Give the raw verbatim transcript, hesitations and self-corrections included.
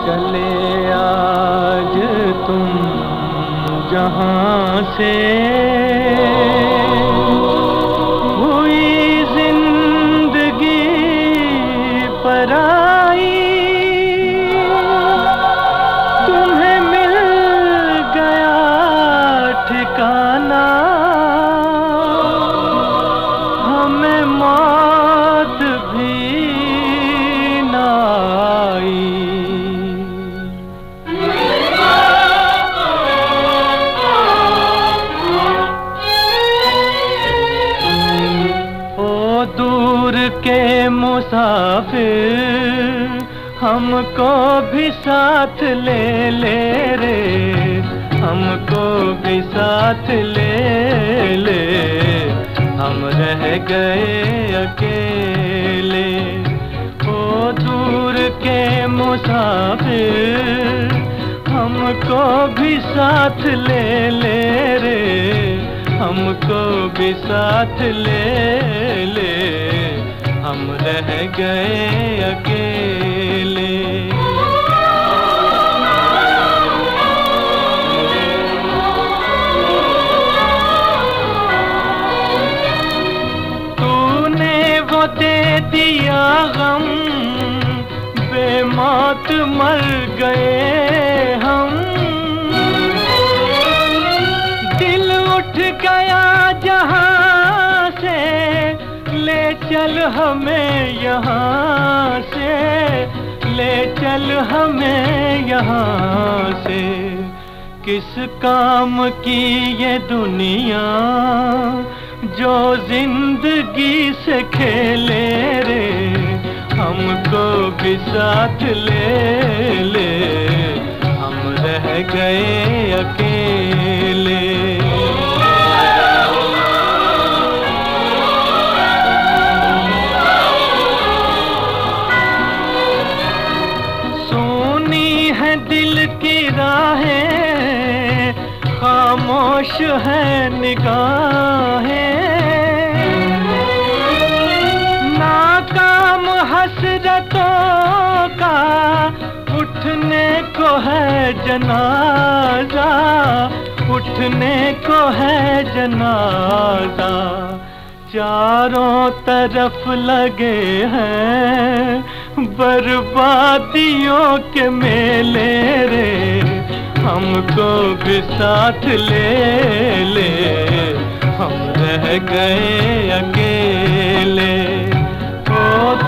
चले आज तुम जहां से, हुई जिंदगी पराई, तुम्हें मिल गया ठिकाना, हमें मौत भी ना आई। दूर के मुसाफिर हमको भी साथ ले ले रे, हमको भी साथ ले ले, हम रह गए अकेले। ओ दूर के मुसाफिर हमको भी साथ ले ले रे, हमको भी साथ ले ले, हम रह गए अकेले। तूने वो दे दिया गम, बेमौत मर गए हम, दिल उठ गया जहां से, ले चल हमें यहाँ से, ले चल हमें यहाँ से। किस काम की ये दुनिया जो जिंदगी से खेले रे, हमको भी साथ ले ले, हम रह गए अकेले। दिल की राहें खामोश है निगाहें, नाकाम हसरतों का उठने को है जनाजा, उठने को है जनाजा। चारों तरफ लगे हैं बर्बादियों के मेले रे, हमको भी साथ ले ले, हम रह गए अकेले। ओ